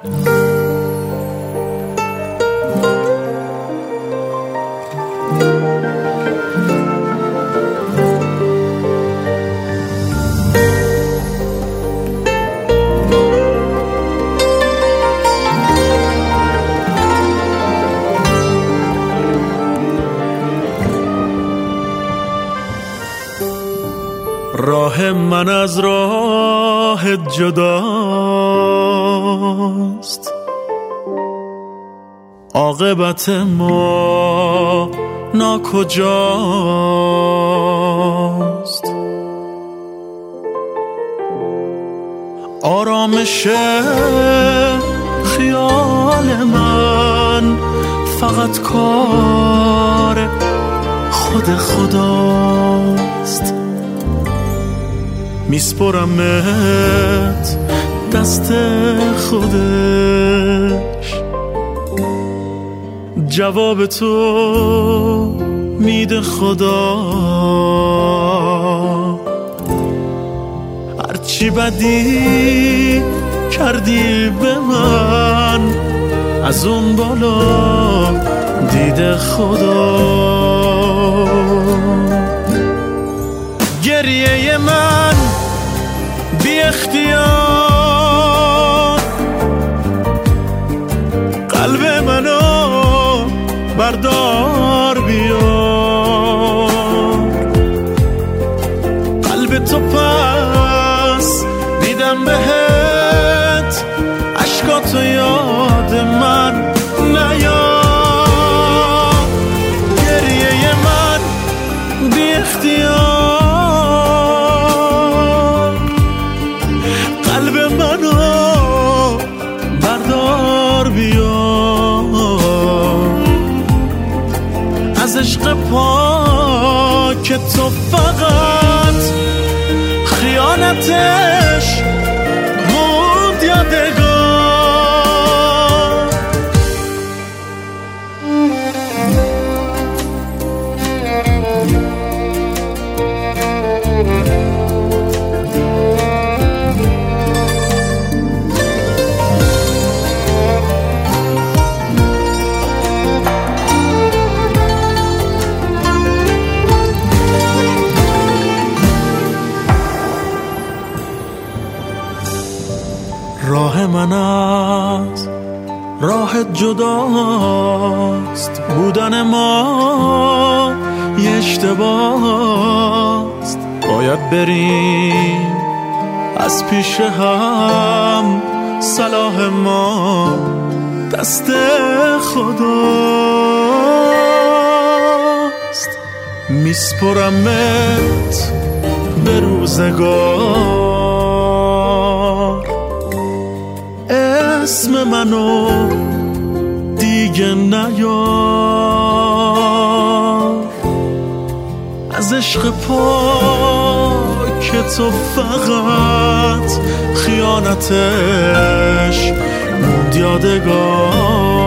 راه من از راه جداست، عاقبت ما ناکجاست. آرامش خیال من فقط کار خود خداست. میسپرمت دست خودش، جواب تو میده خدا. هرچی بدی کردی به من، از اون بالا دیده خدا. گریه من بی اختیار قلب منو بردار بیار. قلب تو پس دیدم بهت، اشکاتو یاد من نیار. گریه من بی اختیار قلب منو بردار بیار. از عشق پاک تو فقط خیانتش موند یادگار. راه من از راه جداست، بودن ما یه اشتباهست. باید بریم از پیش هم، صلاح ما دست خداست. میسپرمت به روزگار، اسم منو دیگه نیار. از عشق پاک تو فقط خیانتش موند یادگار.